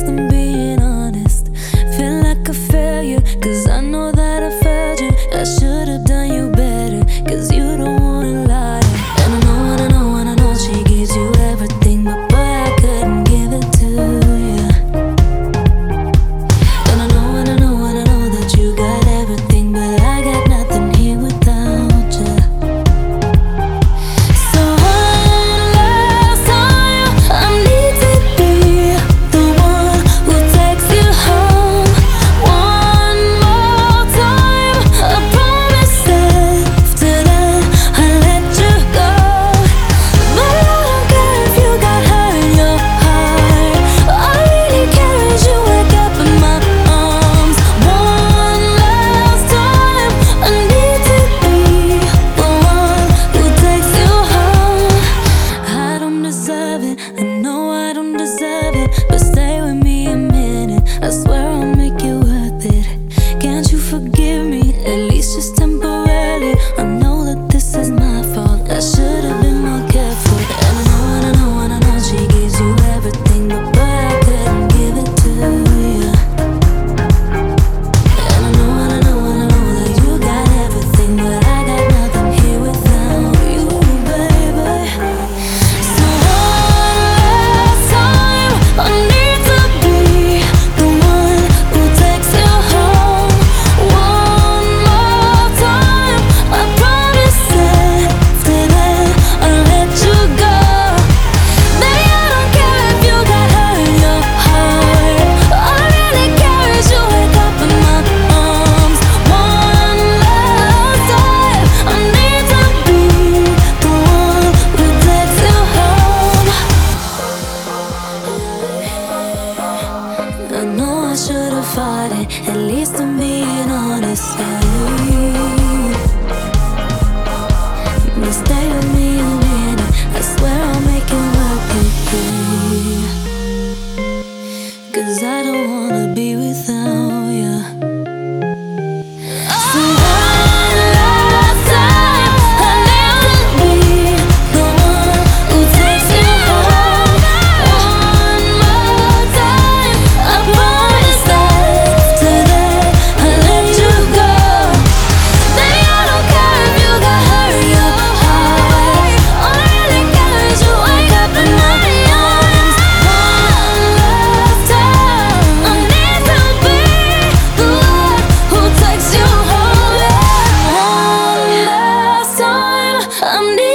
least I'm being honest. Feel like a failure, cause I know that I failed you. I should've done you better, cause you don't wanna lie. And I know, and I know, and I know she gives you everything, but boy, I couldn't give it to you. And I know, and I know, and I know that you got everything, but I got nothing here without you. So one last time, I need to be the one who takes you home. One more time, I promise after that I'll let you go. But I don't care if you got hurt in your heart. All I really care is you wake up in my arms. One last time, I need to be the one who takes you home. I don't deserve it, I know I don't deserve it, but stay with me a minute, I swear I'll make it worth it. Can't you forgive me, at least just temporarily? I know that this is my fault, I should've been more careful. And I know, and I know, and I know she gives you everything, but boy, I couldn't give it to you. And I know, and I know, and I know that you got everything, but I got nothing here without you, baby. So one last time, I need to be the one who takes you home. One more time, I promise after that I'll let you go. Baby, I don't care if you got hurt in your heart. All I really care is you wake up in my arms. One last time, I need to be the one who takes you home. I know I should've fought it, at least I'm being honest. But stay with me a minute, I swear I'll make it work again. Cause I don't wanna be without you. So one last time, I need to be the one who takes you home. One more time, I promise after that I'll let you go. Baby, I don't care if you got hurt in your heart. All I really care is you wake up in my arms. One last time, I need to be the one who takes you home. One last time, I need